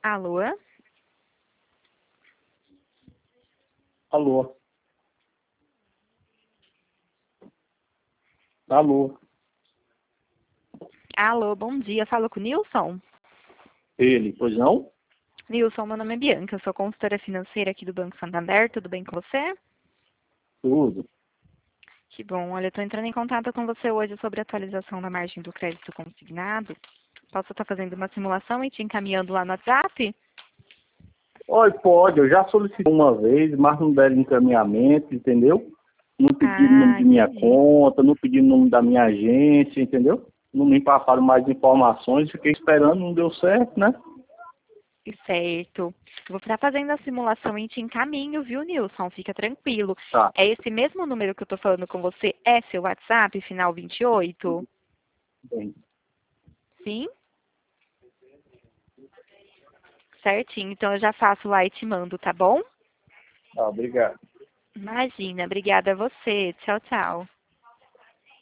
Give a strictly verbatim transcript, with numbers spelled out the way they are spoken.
Alô? Alô? Alô? Alô, bom dia. Falo com o Nilson? Ele, pois não? Nilson, meu nome é Bianca, eu sou consultora financeira aqui do Banco Santander. Tudo bem com você? Tudo. Que bom. Olha, eu estou entrando em contato com você hoje sobre a atualização da margem do crédito consignado. Posso estar fazendo uma simulação e te encaminhando lá no WhatsApp? Olha, pode, eu já solicitei uma vez, mas não deram encaminhamento, entendeu? Não pediram o nome Ah, de minha entendi. conta, não pediram o nome da minha agência, entendeu? Não me passaram mais informações, fiquei esperando, não deu certo, né? Certo. Vou estar fazendo a simulação e te encaminho, viu, Nilson? Fica tranquilo. Tá, É esse mesmo número que eu estou falando com você? É seu WhatsApp, final vinte e oito? bem. Sim? Certinho. Então eu já faço lá e te mando, tá bom? Tá, obrigado. Imagina. Obrigada a você. Tchau, tchau.